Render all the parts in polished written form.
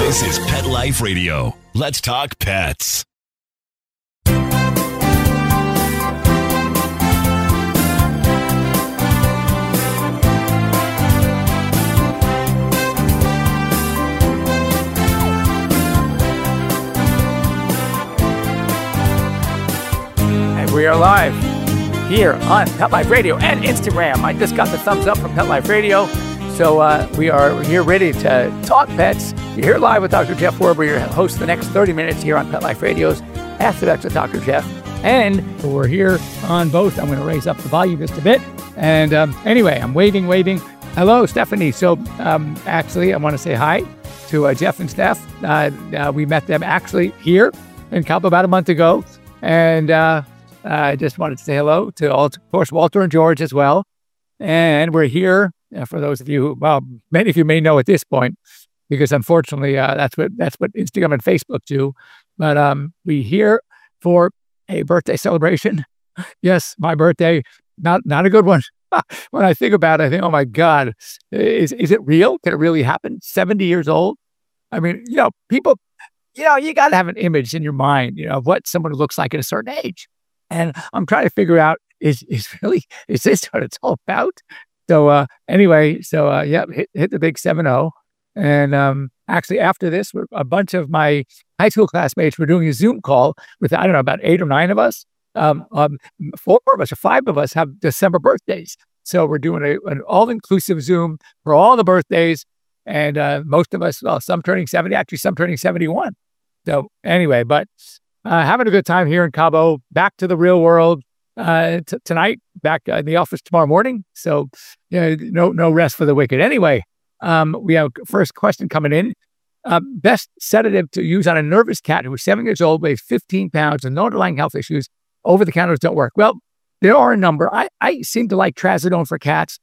This is Pet Life Radio. Let's talk pets. And we are live here on Pet Life Radio and Instagram. I just got the thumbs up from Pet Life Radio. So we are here ready to talk pets. You're here live with Dr. Jeff Werber, your host for the next 30 minutes here on Pet Life Radio's Ask the Vets with Dr. Jeff. And we're here on both. I'm going to raise up the volume just a bit. And anyway, I'm waving. Hello, Stephanie. So actually, I want to say hi to Jeff and Steph. We met them actually here in Cabo about a month ago. And I just wanted to say hello to, of course, Walter and George as well. And we're here. For those of you who, well, many of you may know at this point, because unfortunately, that's what Instagram and Facebook do. But we here for a birthday celebration. Yes, my birthday, not a good one. When I think about it, I think, oh my God, is it real? Can it really happen? 70 years old? I mean, people, you got to have an image in your mind, of what someone looks like at a certain age. And I'm trying to figure out, is this what it's all about? So anyway, hit the big 7-0. And actually after this, a bunch of my high school classmates were doing a Zoom call with, I don't know, about 8 or 9 of us. 4 of us or 5 of us have December birthdays. So we're doing an all-inclusive Zoom for all the birthdays. And most of us, well, some turning 70, actually some turning 71. So anyway, but having a good time here in Cabo, back to the real world. Tonight, back in the office tomorrow morning. So, no rest for the wicked. Anyway, we have first question coming in. Best sedative to use on a nervous cat who is 7 years old, weighs 15 pounds, and no underlying health issues. Over-the-counters don't work. Well, there are a number. I seem to like trazodone for cats.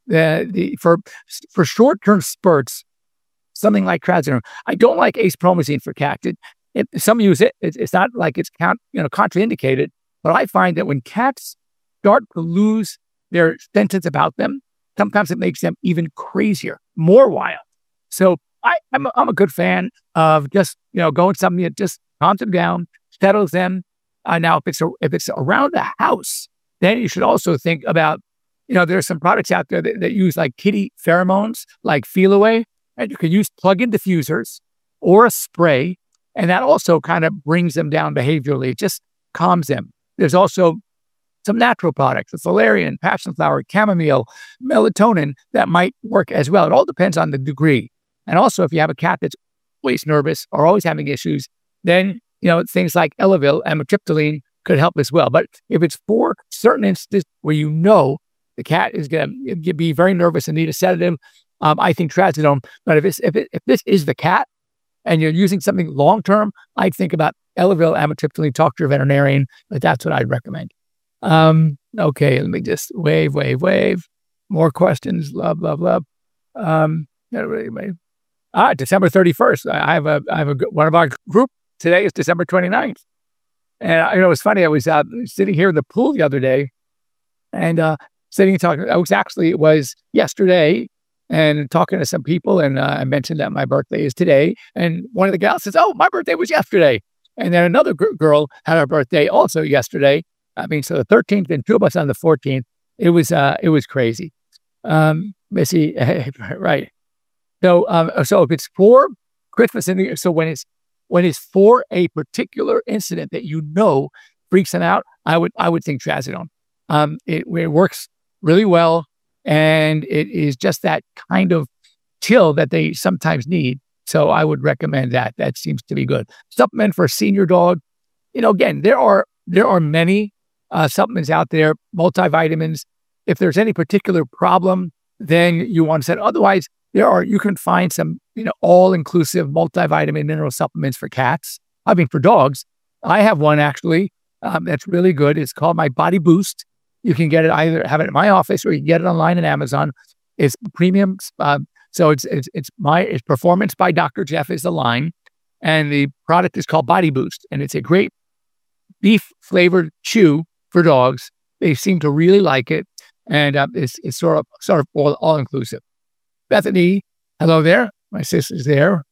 For short-term spurts, something like trazodone. I don't like acepromazine for cats. Some use it. It's not like it's contraindicated. But I find that when cats start to lose their sentence about them, sometimes it makes them even crazier, more wild. So I'm a good fan of just, going something that just calms them down, settles them. Now, if it's around the house, then you should also think about, there's some products out there that use like kitty pheromones, like Feel-Away, and you can use plug-in diffusers or a spray, and that also kind of brings them down behaviorally. It just calms them. There's also some natural products, valerian, passion flower, chamomile, melatonin that might work as well. It all depends on the degree. And also, if you have a cat that's always nervous or always having issues, then, things like Elavil, amitriptyline could help as well. But if it's for certain instances where the cat is going to be very nervous and need a sedative, I think trazodone. But if this is the cat and you're using something long-term, I'd think about Elavil, amitriptyline, talk to your veterinarian, but that's what I'd recommend. Okay, let me just wave. More questions. Love. December 31st. I have one of our group today is December 29th. And it was funny. I was sitting here in the pool the other day and sitting and talking. It was yesterday and talking to some people. And I mentioned that my birthday is today. And one of the gals says, "Oh, my birthday was yesterday." And then another girl had her birthday also yesterday. So the 13th and 2 of us on the 14th. It was crazy. Missy, right. So if it's for Christmas, so when it's for a particular incident that freaks them out, I would think trazodone. It works really well, and it is just that kind of chill that they sometimes need. So I would recommend that. That seems to be good. Supplement for a senior dog. Again, there are many supplements out there, multivitamins. If there's any particular problem, then you want to set. Otherwise, you can find some, all-inclusive multivitamin mineral supplements for cats. For dogs. I have one actually that's really good. It's called my Body Boost. You can get it have it in my office or you can get it online on Amazon. It's premium. So it's Performance by Dr. Jeff is the line, and the product is called Body Boost, and it's a great beef flavored chew for dogs. They seem to really like it, and it's sort of all inclusive. Bethany, hello there. My sister's there.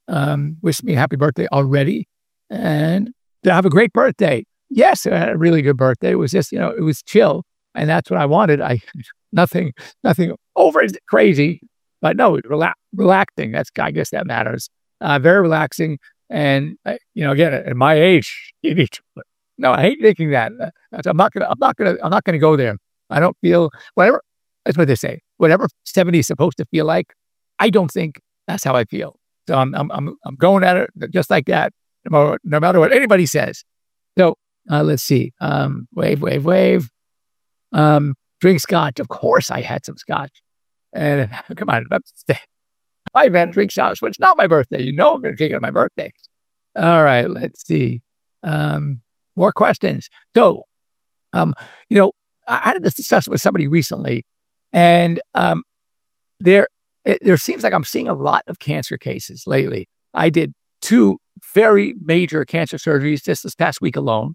wished me a happy birthday already. And to have a great birthday. Yes, I had a really good birthday. It was just, it was chill. And that's what I wanted. Nothing over crazy, but no, relaxing. I guess that matters. Very relaxing. And, again, at my age, you need to, no, I hate thinking that. I'm not gonna go there. I don't feel whatever. That's what they say. Whatever 70 is supposed to feel like, I don't think that's how I feel. So I'm going at it just like that, no matter what anybody says. So let's see. Wave. Drink scotch. Of course, I had some scotch. And come on, I've had drink scotch, but it's not my birthday. I'm going to drink it on my birthday. All right, let's see. More questions. So, I had this discussion with somebody recently, and there seems like I'm seeing a lot of cancer cases lately. I did 2 very major cancer surgeries just this past week alone.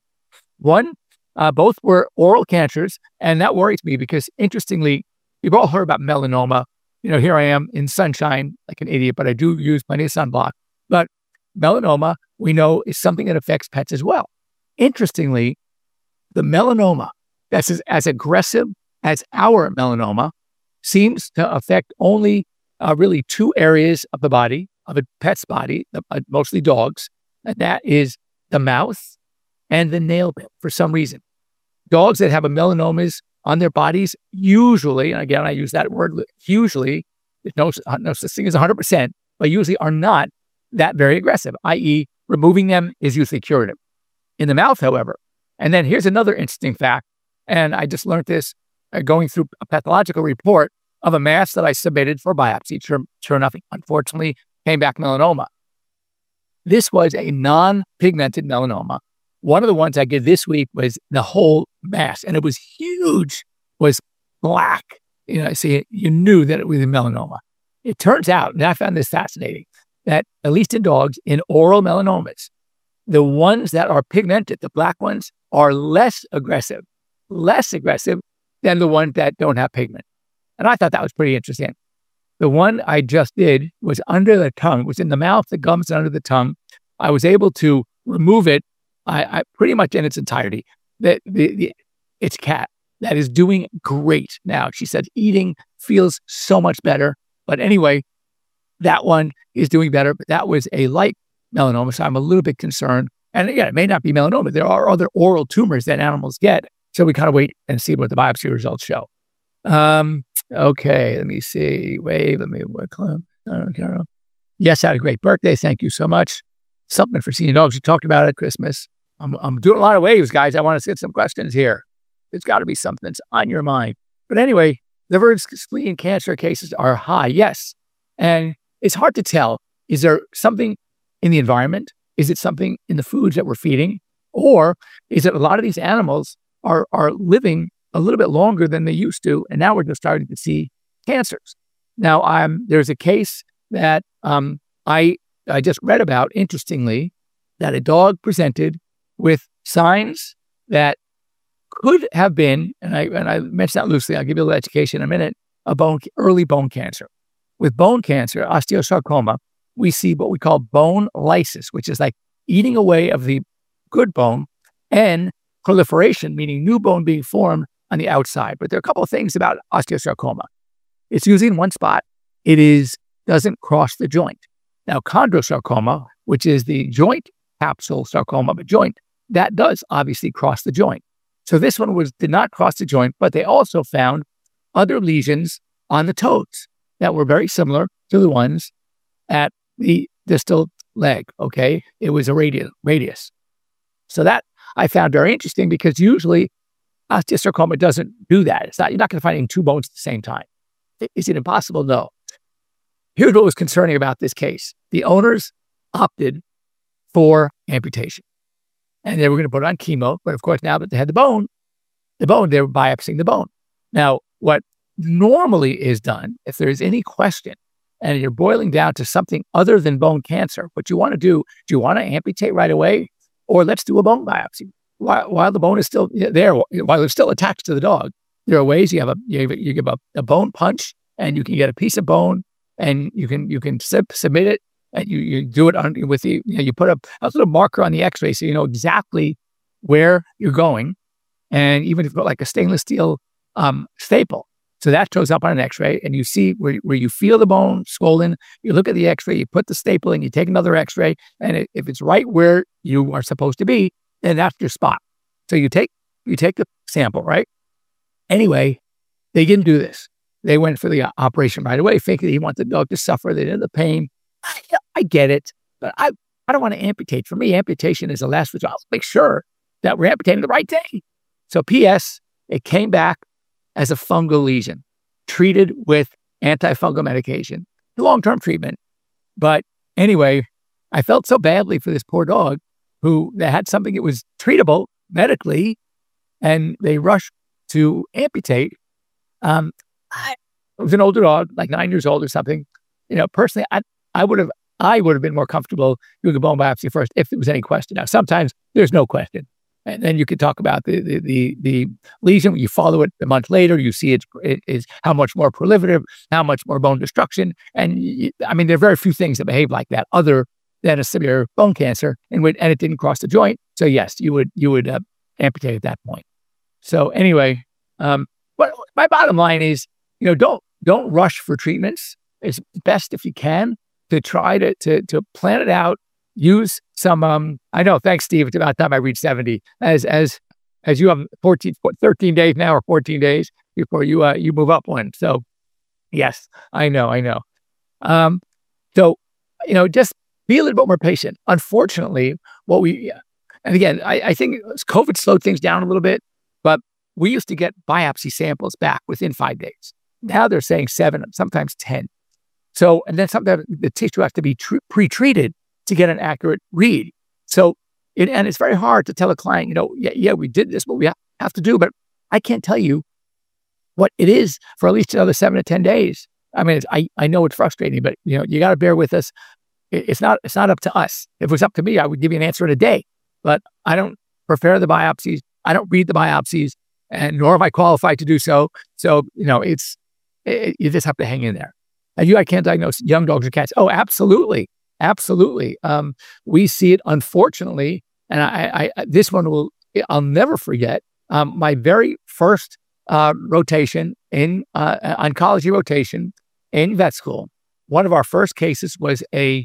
Both were oral cancers, and that worries me because, interestingly, you've all heard about melanoma. Here I am in sunshine like an idiot, but I do use plenty of sunblock. But melanoma, we know, is something that affects pets as well. Interestingly, the melanoma that's as aggressive as our melanoma seems to affect only really 2 areas of the body, of a pet's body, mostly dogs, and that is the mouth and the nail bed for some reason. Dogs that have a melanomas on their bodies usually, and again, I use that word usually, there's no such thing as 100%, but usually are not that very aggressive, i.e. removing them is usually curative. In the mouth, however, and then here's another interesting fact, and I just learned this going through a pathological report of a mass that I submitted for biopsy. Sure enough, unfortunately, came back melanoma. This was a non-pigmented melanoma. One of the ones I did this week was the whole mass, and it was huge, was black. So you knew that it was a melanoma. It turns out, and I found this fascinating, that at least in dogs, in oral melanomas, the ones that are pigmented, the black ones, are less aggressive than the ones that don't have pigment. And I thought that was pretty interesting. The one I just did was under the tongue, was in the mouth, the gums and under the tongue. I was able to remove it I pretty much in its entirety. It's cat that is doing great now. She said eating feels so much better. But anyway, that one is doing better. But that was a light melanoma, so I'm a little bit concerned. And again, it may not be melanoma. There are other oral tumors that animals get. So we kind of wait and see what the biopsy results show. Okay, let me see. Let me work on. Yes, I had a great birthday. Thank you so much. Something for senior dogs. You talked about it at Christmas. I'm doing a lot of waves, guys. I want to get some questions here. There's got to be something that's on your mind. But anyway, liver and spleen cancer cases are high, yes. And it's hard to tell. Is there something in the environment? Is it something in the foods that we're feeding? Or is it a lot of these animals are living a little bit longer than they used to, and now we're just starting to see cancers? Now, there's a case that I just read about, interestingly, that a dog presented with signs that could have been, and I mentioned that loosely, I'll give you a little education in a minute, early bone cancer. With bone cancer, osteosarcoma, we see what we call bone lysis, which is like eating away of the good bone, and proliferation, meaning new bone being formed on the outside. But there are a couple of things about osteosarcoma. It's usually in one spot. It doesn't cross the joint. Now, chondrosarcoma, which is the joint capsule sarcoma of a joint, that does obviously cross the joint. So this one did not cross the joint, but they also found other lesions on the toes that were very similar to the ones at the distal leg, okay? It was a radius. So that I found very interesting because usually osteosarcoma doesn't do that. You're not going to find 2 bones at the same time. Is it impossible? No. Here's what was concerning about this case. The owners opted for amputation. And they were going to put it on chemo. But of course, now that they had the bone, they were biopsying the bone. Now, what normally is done, if there is any question, and you're boiling down to something other than bone cancer, what you want to do you want to amputate right away? Or let's do a bone biopsy. While the bone is still there, while it's still attached to the dog, there are ways you give a bone punch, and you can get a piece of bone, and you can submit it and you do it with the, you put a little marker on the x-ray so you know exactly where you're going. And even if you put like a stainless steel staple, so that shows up on an x-ray and you see where you feel the bone swollen, you look at the x-ray, you put the staple in, you take another x-ray, and if it's right where you are supposed to be, then that's your spot. So you take the sample, right? Anyway, they didn't do this. They went for the operation right away, thinking he wanted the dog to suffer. They did the pain. I get it, but I don't want to amputate. For me, amputation is a last resort. I'll make sure that we're amputating the right thing. So P.S., it came back as a fungal lesion, treated with antifungal medication, long-term treatment. But anyway, I felt so badly for this poor dog who they had something that was treatable medically, and they rushed to amputate. It was an older dog, like 9 years old or something. Personally, I would have been more comfortable doing a bone biopsy first if there was any question. Now, sometimes there's no question. And then you can talk about the lesion. You follow it a month later, you see it is how much more proliferative, how much more bone destruction. And there are very few things that behave like that other than a severe bone cancer, and it didn't cross the joint. So yes, you would amputate at that point. So anyway, but my bottom line is, don't rush for treatments. It's best if you can to try to plan it out. Use some, I know, thanks, Steve. It's about time I reach 70. As you have 13 days now or 14 days before you move up one. So yes, I know. So, just be a little bit more patient. Unfortunately, and again, I think COVID slowed things down a little bit, but we used to get biopsy samples back within 5 days. Now they're saying 7, sometimes 10. So, and then sometimes the tissue has to be pre-treated to get an accurate read. So, and it's very hard to tell a client, we did this, but we have to do, but I can't tell you what it is for at least another 7 to 10 days. I know it's frustrating, but you got to bear with us. It's not up to us. If it was up to me, I would give you an answer in a day, but I don't prepare the biopsies. I don't read the biopsies, and nor am I qualified to do so. So, you just have to hang in there. And I can't diagnose young dogs or cats. Oh, absolutely. Absolutely. We see it, unfortunately, and I'll never forget my very first rotation in oncology rotation in vet school. One of our first cases was a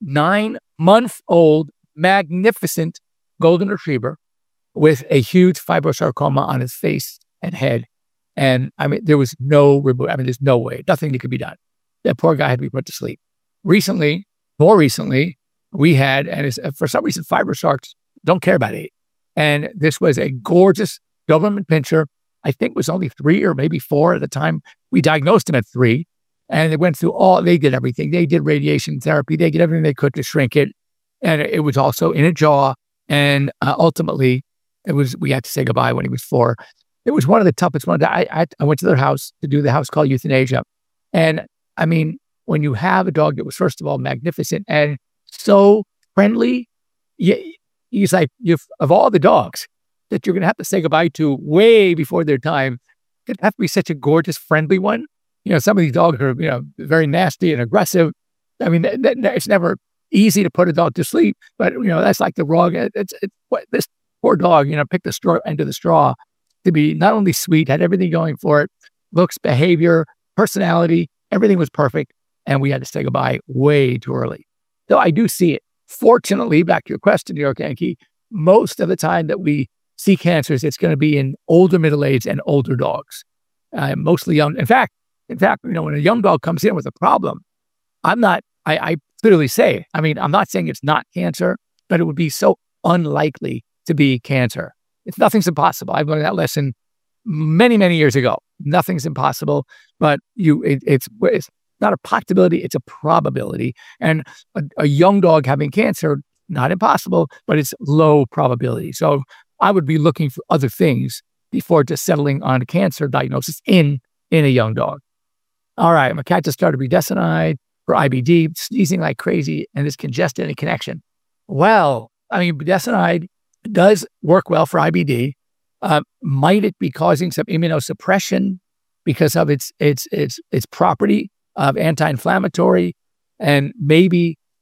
9-month-old magnificent golden retriever with a huge fibrosarcoma on his face and head. And there was there's no way, nothing that could be done. That poor guy had to be put to sleep. More recently, we had, and for some reason, fibrosarcs don't care about age. And this was a gorgeous Doberman Pinscher. I think it was only 3 or maybe 4 at the time. We diagnosed him at 3, and they did everything. They did radiation therapy. They did everything they could to shrink it. And it was also in a jaw. And ultimately, we had to say goodbye when he was 4. It was one of the toughest ones. I went to their house to do the house call euthanasia. And when you have a dog that was, first of all, magnificent and so friendly, he's like, of all the dogs that you're going to have to say goodbye to way before their time, it'd have to be such a gorgeous, friendly one. Some of these dogs are, very nasty and aggressive. It's never easy to put a dog to sleep, but, that's like the wrong, this poor dog, picked the end of the straw to be not only sweet, had everything going for it, looks, behavior, personality, everything was perfect. And we had to say goodbye way too early. So I do see it. Fortunately, back to your question, New York Yankee, most of the time that we see cancers, it's going to be in older middle-aged and older dogs, mostly young. In fact, when a young dog comes in with a problem, I clearly say, I'm not saying it's not cancer, but it would be so unlikely to be cancer. Nothing's impossible. I've learned that lesson many, many years ago. Nothing's impossible, but it's not a possibility, it's a probability. And a young dog having cancer, not impossible, but it's low probability. So I would be looking for other things before just settling on a cancer diagnosis in a young dog. All right, my cat just started budesonide for IBD, sneezing like crazy, and is congested in connection. Well, budesonide does work well for IBD. Might it be causing some immunosuppression because of its property of anti-inflammatory, and maybe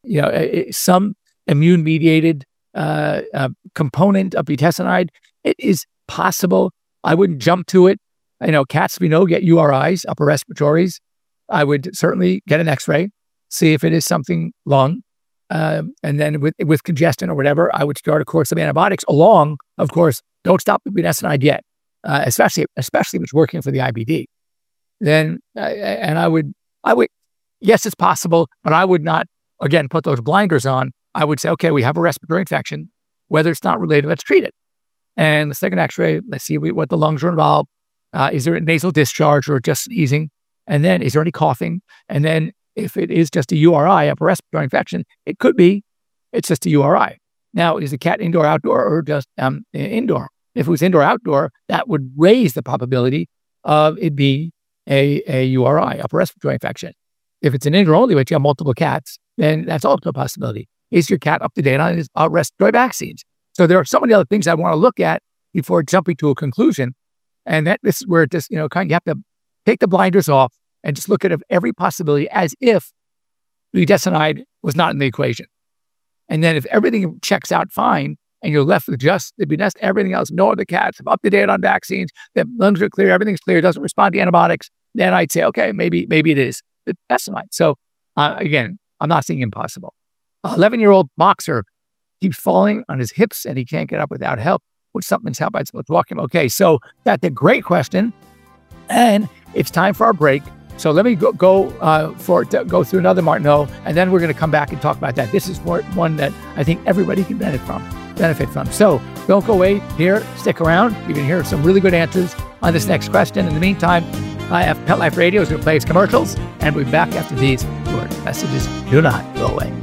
some immune-mediated component of budesonide. It is possible. I wouldn't jump to it. Cats we know get URIs, upper respiratories. I would certainly get an X-ray, see if it is something lung, and then with congestion or whatever, I would start a course of antibiotics along. Of course, don't stop the budesonide yet, especially if it's working for the IBD. Then I would yes, it's possible, but I would not again put those blinders on. I would say, okay, we have a respiratory infection. Whether it's not related, let's treat it. And the second X-ray, let's see what the lungs are involved. Is there a nasal discharge or just sneezing? And then is there any coughing? And then if it is just a URI, upper respiratory infection, it could be it's just a URI. Now, is the cat indoor, outdoor, or just indoor? If it was indoor, outdoor, that would raise the probability of it being a URI, upper respiratory infection. If it's an indoor only, but you have multiple cats, then that's also a possibility. Is your cat up to date on his respiratory vaccines? So there are so many other things I want to look at before jumping to a conclusion. And this is where it just, you have to take the blinders off and just look at every possibility as if budesonide was not in the equation. And then if everything checks out fine and you're left with just the budesonide, everything else, no other cats, up to date on vaccines, the lungs are clear, everything's clear, doesn't respond to antibiotics, then I'd say, okay, maybe it is budesonide. So again, I'm not saying impossible. 11-year-old boxer keeps falling on his hips and he can't get up without help. Which something's help I'm supposed to walk him. Okay, so that's a great question. And it's time for our break. So let me go through another Martineau, and then we're going to come back and talk about that. This is one that I think everybody can benefit from. So don't go away here. Stick around. You can hear some really good answers on this next question. In the meantime, I have Pet Life Radio is going to play its commercials, and we'll be back after these short messages. Do not go away.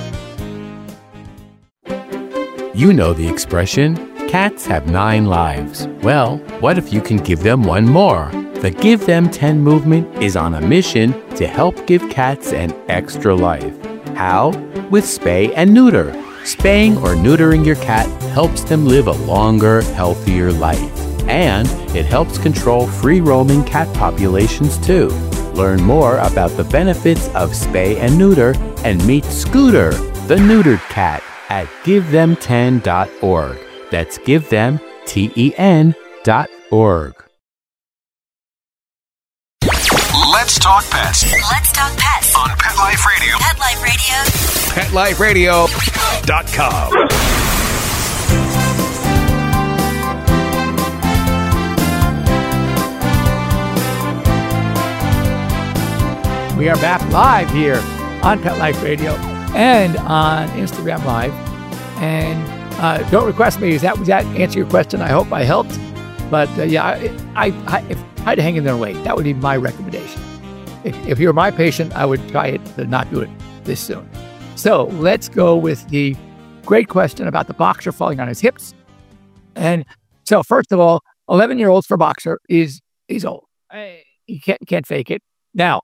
You know the expression, cats have 9 lives. Well, what if you can give them one more? The Give Them 10 movement is on a mission to help give cats an extra life. How? With spay and neuter. Spaying or neutering your cat helps them live a longer, healthier life. And it helps control free-roaming cat populations too. Learn more about the benefits of spay and neuter and meet Scooter, the neutered cat, at GiveThem10.org. That's GiveThem10.org. Let's talk pets. Let's talk pets On Pet Life Radio. Pet Life Radio. PetLifeRadio.com. We are back live here on Pet Life Radio and on Instagram Live. And don't request me. Does that answer your question? I hope I helped. But if I had to hang in there and wait, that would be my recommendation. If you're my patient, I would try it to not do it this soon. So let's go with the great question about the boxer falling on his hips. And so first of all, 11-year-olds for boxer is old. You can't fake it. Now,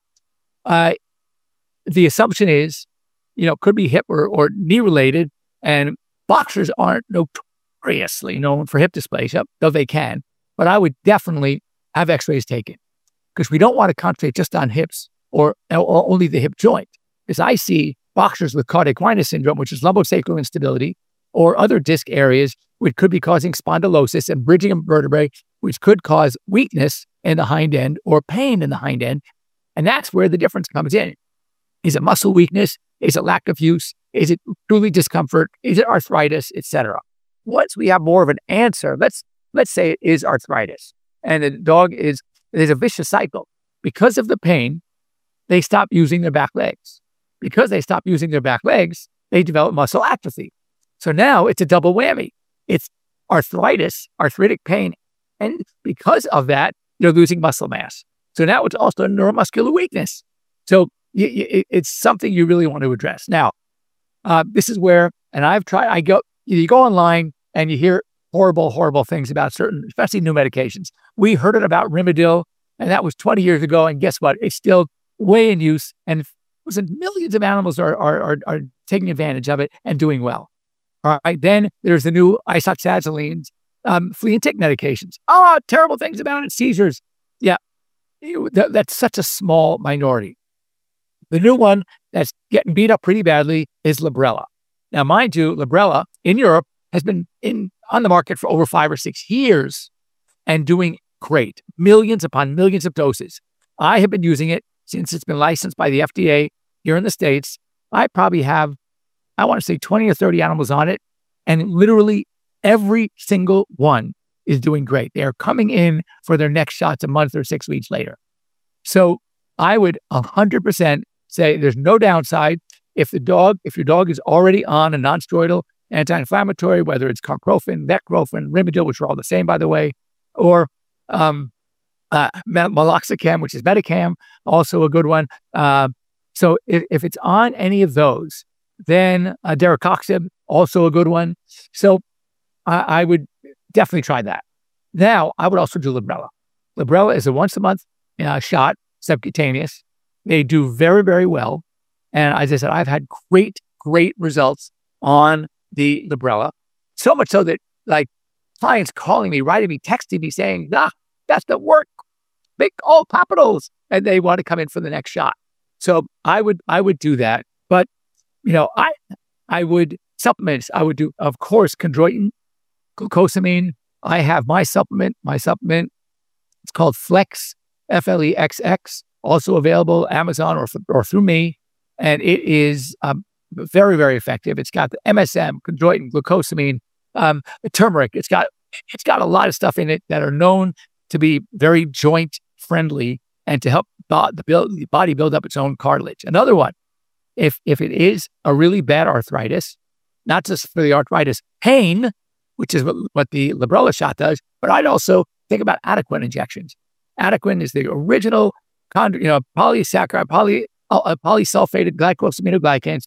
the assumption is, could be hip or knee related, and boxers aren't notoriously known for hip dysplasia, though they can. But I would definitely have x-rays taken because we don't want to concentrate just on hips or only the hip joint. Because I see boxers with Cardiac Winus syndrome, which is lumbosacral instability, or other disc areas, which could be causing spondylosis and bridging of vertebrae, which could cause weakness in the hind end or pain in the hind end. And that's where the difference comes in. Is it muscle weakness? Is it lack of use? Is it truly discomfort? Is it arthritis, etc.? Once we have more of an answer, let's say it is arthritis, and the dog there's a vicious cycle. Because of the pain, they stop using their back legs. Because they stop using their back legs, they develop muscle atrophy. So now it's a double whammy. It's arthritis, arthritic pain, and because of that, you're losing muscle mass. So now it's also neuromuscular weakness. So it's something you really want to address. Now, this is where, and you go online and you hear horrible things about certain, especially new medications. We heard it about Rimadyl, and that was 20 years ago. And guess what? It's still way in use, and millions of animals are taking advantage of it and doing well. All right. Then there's the new isoxazolines, flea and tick medications. Oh, terrible things about it. Seizures. Yeah. That's such a small minority. The new one that's getting beat up pretty badly is Librela. Now, mind you, Librela in Europe has been on the market for over 5 or 6 years and doing great. Millions upon millions of doses. I have been using it since it's been licensed by the FDA here in the States. I probably have, I want to say 20 or 30 animals on it, and literally every single one is doing great. They are coming in for their next shots a month or 6 weeks later. So I would 100% say there's no downside. If your dog is already on a non-steroidal anti-inflammatory, whether it's carprofen, Vecrofen, Rimadyl, which are all the same, by the way, or Meloxicam, which is Metacam, also a good one. So if it's on any of those, then Daracoxib, also a good one. So I would definitely try that. Now, I would also do Librela. Librela is a once-a-month shot, subcutaneous. They do very, very well. And as I said, I've had great results on the Librela. So much so that, like, clients calling me, writing me, texting me, saying, that doesn't work. Big all capitals. And they want to come in for the next shot. So I would do that. But, I would supplements. I would do, of course, chondroitin, glucosamine. I have my supplement. It's called Flex, FLEXX, also available Amazon or through me. And it is very, very effective. It's got the MSM, chondroitin, glucosamine, turmeric. It's got a lot of stuff in it that are known to be very joint friendly and to help the body build up its own cartilage. Another one, if it is a really bad arthritis, not just for the arthritis pain, which is what the Librela shot does, but I'd also think about Adequan injections. Adequan is the original polysaccharide, polysulfated glycosaminoglycans,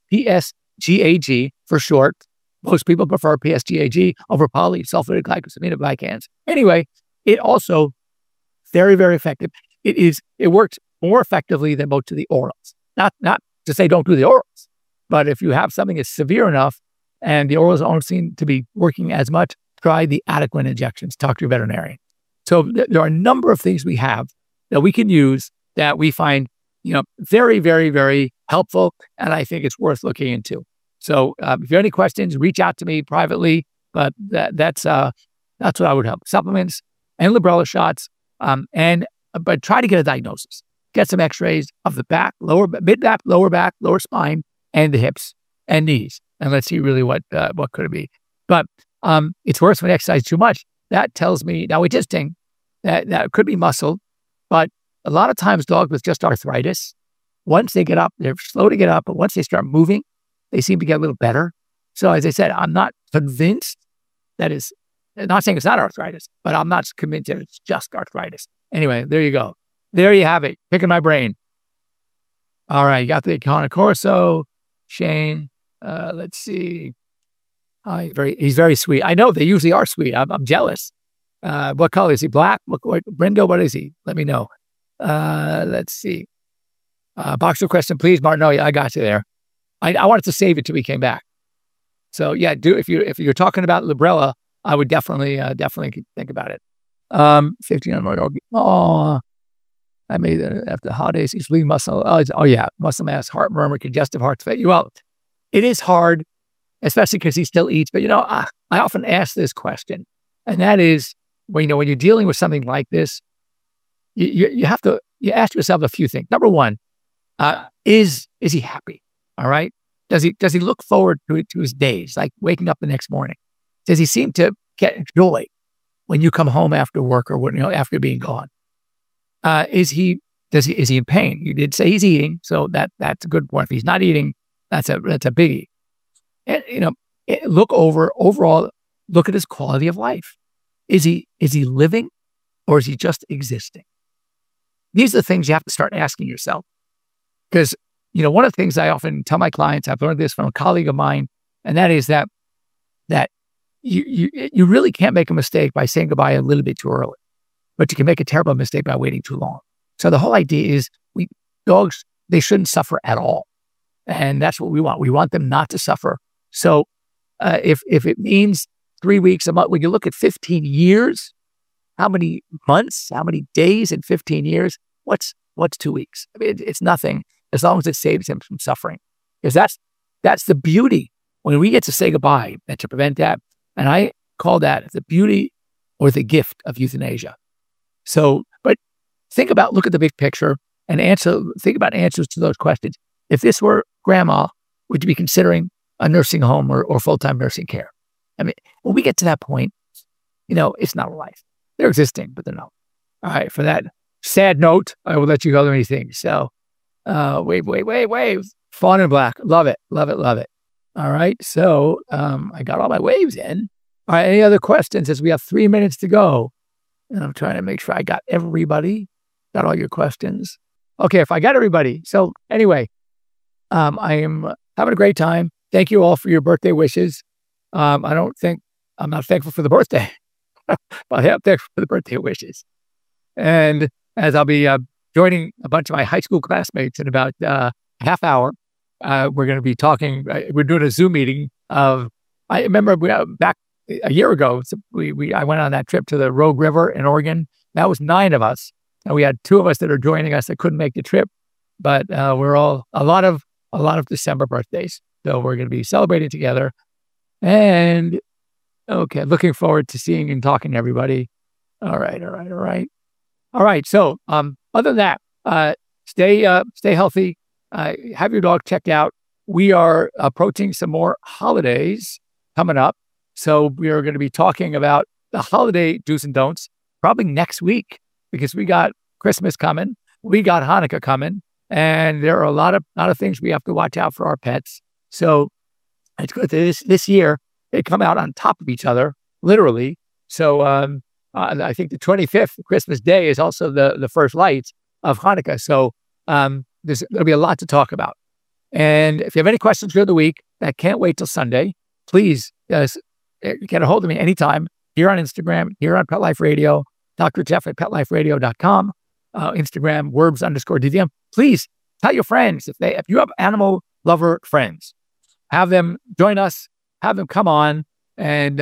PSGAG for short. Most people prefer PSGAG over polysulfated glycosaminoglycans. Anyway, it also very, very effective. It works more effectively than most of the orals. Not to say don't do the orals, but if you have something that's severe enough and the orals don't seem to be working as much, try the Adequan injections. Talk to your veterinarian. So there are a number of things we have that we can use that we find, very, very, very helpful, and I think it's worth looking into. So if you have any questions, reach out to me privately. But that's what I would help. Supplements and Librela shots, but try to get a diagnosis. Get some X-rays of the back, mid back, lower spine, and the hips and knees, and let's see really what could it be. But it's worse when you exercise too much. That tells me now we just think that it could be muscle, but a lot of times dogs with just arthritis, once they get up, they're slow to get up, but once they start moving, they seem to get a little better. So as I said, I'm not convinced that is, not saying it's not arthritis, but I'm not convinced that it's just arthritis. Anyway, there you go. There you have it. Picking my brain. All right, you got the Cane Corso, Shane. Let's see. He's very sweet. I know they usually are sweet. I'm jealous. What color is he? Black? Brendo? What is he? Let me know. Let's see. Boxer question, please, Martin. Oh, yeah, I got you there. I wanted to save it till we came back. So yeah, if you're talking about Librela, I would definitely think about it. 15 more dog. Oh, I made it after the holidays. He's lean muscle. Oh yeah, muscle mass, heart murmur, congestive heart failure. Well, it is hard, especially because he still eats. But I often ask this question, and that is when you're dealing with something like this, you have to ask yourself a few things. Number one, is he happy? All right. Does he look forward to his days, like waking up the next morning? Does he seem to get joy when you come home after work or after being gone? Is he in pain? You did say he's eating, so that's a good point. If he's not eating, that's a biggie. And overall, look at his quality of life. Is he living, or is he just existing? These are the things you have to start asking yourself. Because one of the things I often tell my clients, I've learned this from a colleague of mine, and that is that you really can't make a mistake by saying goodbye a little bit too early, but you can make a terrible mistake by waiting too long. So the whole idea is dogs, they shouldn't suffer at all. And that's what we want. We want them not to suffer. So if it means 3 weeks, a month, when you look at 15 years, how many months, how many days in 15 years, what's 2 weeks? I mean, it's nothing. as long as it saves him from suffering. Because that's the beauty when we get to say goodbye and to prevent that. And I call that the beauty or the gift of euthanasia. So, but look at the big picture and think about answers to those questions. If this were grandma, would you be considering a nursing home or full-time nursing care? I mean, when we get to that point, it's not a life. They're existing, but they're not. All right, for that sad note, I will let you go to anything. So, wave. Fawn in Black. Love it. All right, so I got all my waves in. All right, any other questions as we have 3 minutes to go? And I'm trying to make sure I got everybody, got all your questions. Okay, if I got everybody. So anyway, I am having a great time. Thank you all for your birthday wishes. I'm not thankful for the birthday, but I am thankful for the birthday wishes. And as I'll be joining a bunch of my high school classmates in about a half hour, we're going to be talking. We're doing a Zoom meeting I remember back a year ago, I went on that trip to the Rogue River in Oregon. That was 9 of us. And we had 2 of us that are joining us that couldn't make the trip. But we're all a lot of December birthdays. So we're going to be celebrating together. And okay, looking forward to seeing and talking to everybody. All right. So other than that, stay healthy. Have your dog checked out. We are approaching some more holidays coming up. So we are going to be talking about the holiday do's and don'ts probably next week, because we got Christmas coming, we got Hanukkah coming, and there are a lot of things we have to watch out for our pets. So it's good that this year they come out on top of each other, literally. So I think the 25th, Christmas Day, is also the first lights of Hanukkah. So there's going to be a lot to talk about. And if you have any questions during the week that can't wait till Sunday, please get a hold of me anytime, here on Instagram, here on Pet Life Radio, Dr. Jeff at PetLifeRadio.com, Instagram, Werbs_DDM. Please tell your friends, if you have animal lover friends, have them join us, have them come on, and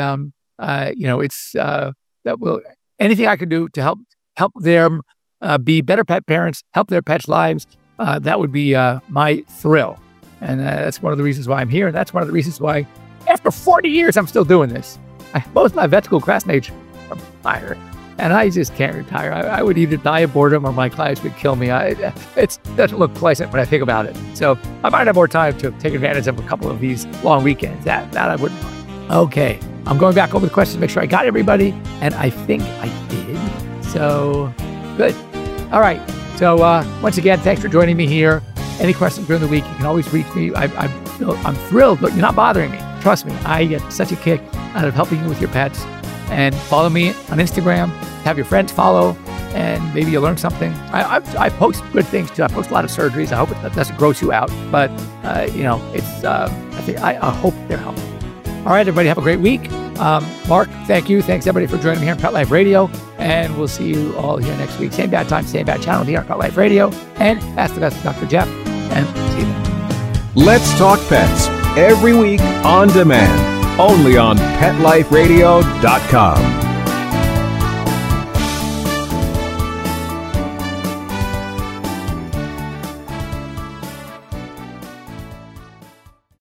anything I can do to help them be better pet parents, help their pets' lives, that would be my thrill. And that's one of the reasons why I'm here. And that's one of the reasons why, after 40 years, I'm still doing this. Most of my vet school classmates are retired, and I just can't retire. I would either die of boredom or my clients would kill me. It doesn't look pleasant when I think about it. So I might have more time to take advantage of a couple of these long weekends. That I wouldn't mind. Okay, I'm going back over the questions to make sure I got everybody, and I think I did. So good. All right. So once again, thanks for joining me here. Any questions during the week, you can always reach me. I'm thrilled, but you're not bothering me. Trust me, I get such a kick out of helping you with your pets. And follow me on Instagram. Have your friends follow, and maybe you'll learn something. I post good things too. I post a lot of surgeries. I hope it doesn't gross you out, but it's. I hope they're helpful. All right, everybody, have a great week. Mark, thank you. Thanks everybody for joining me here on Pet Life Radio, and we'll see you all here next week. Same bad time, same bad channel here on Pet Life Radio, and Ask the Vets with Dr. Jeff. And see you then. Let's Talk Pets every week on demand, only on PetLifeRadio.com.